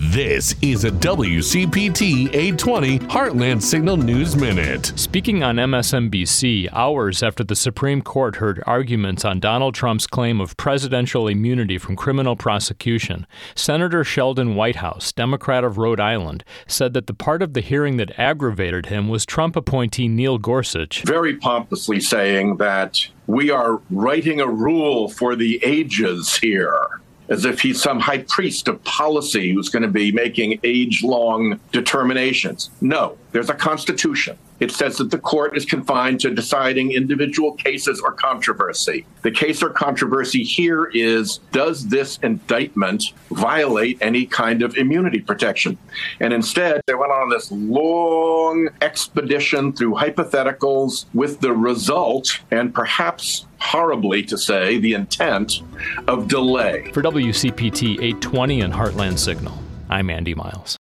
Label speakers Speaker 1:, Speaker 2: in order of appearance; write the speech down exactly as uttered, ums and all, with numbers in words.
Speaker 1: This is a W C P T eight twenty Heartland Signal News Minute.
Speaker 2: Speaking on M S N B C hours after the Supreme Court heard arguments on Donald Trump's claim of presidential immunity from criminal prosecution, Senator Sheldon Whitehouse, Democrat of Rhode Island, said that the part of the hearing that aggravated him was Trump appointee Neil Gorsuch.
Speaker 3: Very pompously saying that we are writing a rule for the ages here, as if he's some high priest of policy who's going to be making age-long determinations. No, there's a constitution. It says that the court is confined to deciding individual cases or controversy. The case or controversy here is, does this indictment violate any kind of immunity protection? And instead, they went on this long expedition through hypotheticals with the result, and perhaps horribly to say, the intent of delay.
Speaker 2: For W C P T eight twenty and Heartland Signal, I'm Andy Miles.